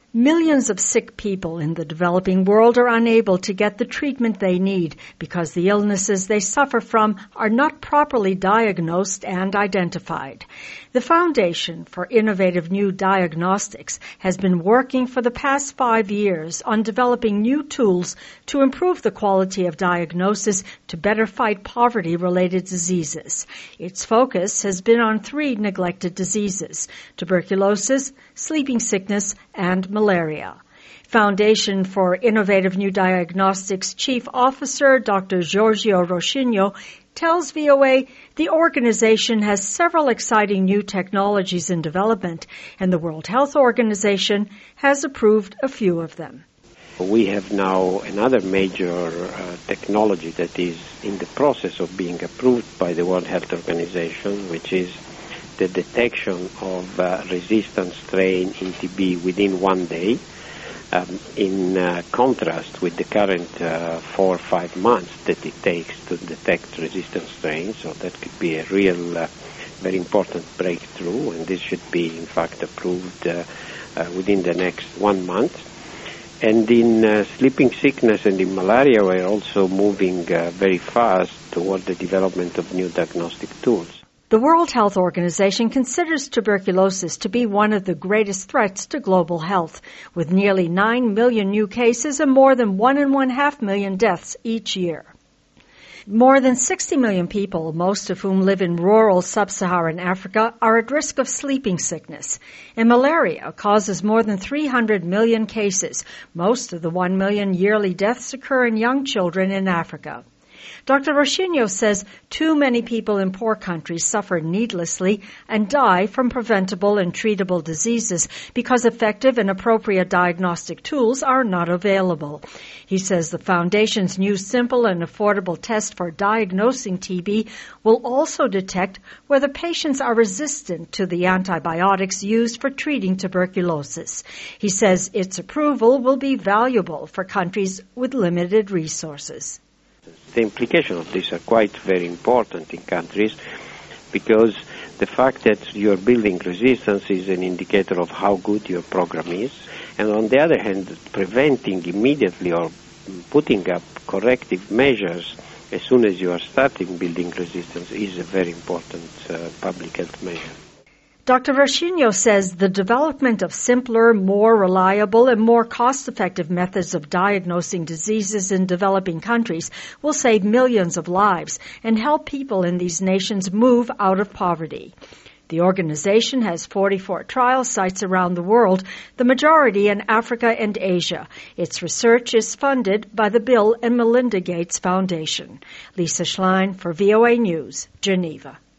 Millions of sick people in the developing world are unable to get the treatment they need because the illnesses they suffer from are not properly diagnosed and identified. The Foundation for Innovative New Diagnostics has been working for the past 5 years on developing new tools to improve the quality of diagnosis to better fight poverty-related diseases. Its focus has been on 3 neglected diseases: tuberculosis, sleeping sickness, and malaria. Foundation for Innovative New Diagnostics Chief Officer Dr. Giorgio Roscigno tells VOA the organization has several exciting new technologies in development, and the World Health Organization has approved a few of them. We have now another major technology that is in the process of being approved by the World Health Organization, which is the detection of resistant strain in TB within 1 day, in contrast with the current 4 or 5 months that it takes to detect resistant strains. So that could be a real, very important breakthrough, and this should be, in fact, approved within the next 1 month. And in sleeping sickness and in malaria, we're also moving very fast toward the development of new diagnostic tools. The World Health Organization considers tuberculosis to be one of the greatest threats to global health, with nearly 9 million new cases and more than 1.5 million deaths each year. More than 60 million people, most of whom live in rural sub-Saharan Africa, are at risk of sleeping sickness. And malaria causes more than 300 million cases. Most of the 1 million yearly deaths occur in young children in Africa. Dr. Roscigno says too many people in poor countries suffer needlessly and die from preventable and treatable diseases because effective and appropriate diagnostic tools are not available. He says the Foundation's new simple and affordable test for diagnosing TB will also detect whether patients are resistant to the antibiotics used for treating tuberculosis. He says its approval will be valuable for countries with limited resources. The implications of this are quite very important in countries because the fact that you're building resistance is an indicator of how good your program is. And on the other hand, preventing immediately or putting up corrective measures as soon as you are starting building resistance is a very important public health measure. Dr. Roscigno says the development of simpler, more reliable, and more cost-effective methods of diagnosing diseases in developing countries will save millions of lives and help people in these nations move out of poverty. The organization has 44 trial sites around the world, the majority in Africa and Asia. Its research is funded by the Bill and Melinda Gates Foundation. Lisa Schlein for VOA News, Geneva.